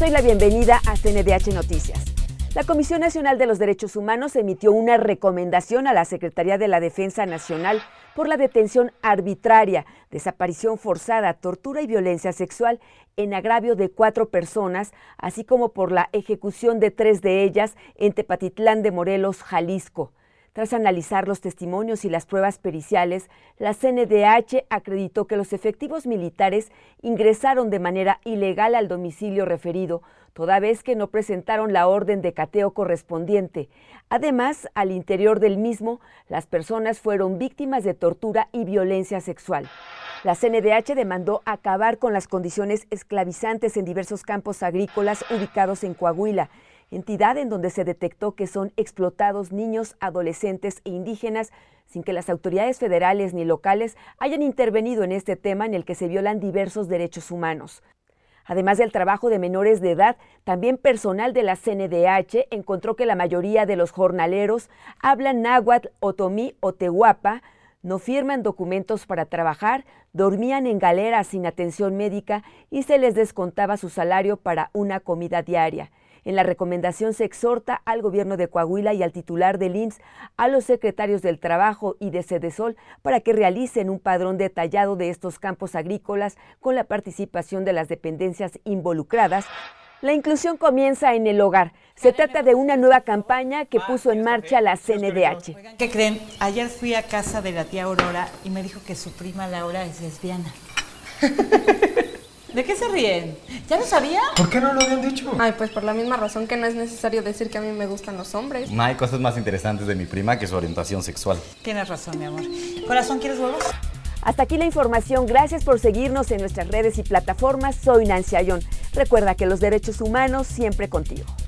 doy la bienvenida a CNDH Noticias. La Comisión Nacional de los Derechos Humanos emitió una recomendación a la Secretaría de la Defensa Nacional por la detención arbitraria, desaparición forzada, tortura y violencia sexual en agravio de 4 personas, así como por la ejecución de 3 de ellas en Tepatitlán de Morelos, Jalisco. Tras analizar los testimonios y las pruebas periciales, la CNDH acreditó que los efectivos militares ingresaron de manera ilegal al domicilio referido, toda vez que no presentaron la orden de cateo correspondiente. Además, al interior del mismo, las personas fueron víctimas de tortura y violencia sexual. La CNDH demandó acabar con las condiciones esclavizantes en diversos campos agrícolas ubicados en Coahuila, entidad en donde se detectó que son explotados niños, adolescentes e indígenas sin que las autoridades federales ni locales hayan intervenido en este tema en el que se violan diversos derechos humanos. Además del trabajo de menores de edad, también personal de la CNDH encontró que la mayoría de los jornaleros hablan náhuatl, otomí o tehuapa, no firman documentos para trabajar, dormían en galeras sin atención médica y se les descontaba su salario para una comida diaria. En la recomendación se exhorta al gobierno de Coahuila y al titular del IMSS, a los secretarios del Trabajo y de Sedesol para que realicen un padrón detallado de estos campos agrícolas con la participación de las dependencias involucradas. La inclusión comienza en el hogar. Se trata de una nueva campaña que puso en marcha la CNDH. ¿Qué creen? Ayer fui a casa de la tía Aurora y me dijo que su prima Laura es lesbiana. ¿De qué se ríen? ¿Ya lo sabía? ¿Por qué no lo habían dicho? Ay, pues por la misma razón que no es necesario decir que a mí me gustan los hombres. No hay cosas más interesantes de mi prima que su orientación sexual. Tienes razón, mi amor. Corazón, ¿quieres huevos? Hasta aquí la información. Gracias por seguirnos en nuestras redes y plataformas. Soy Nancy Ayón. Recuerda que los derechos humanos siempre contigo.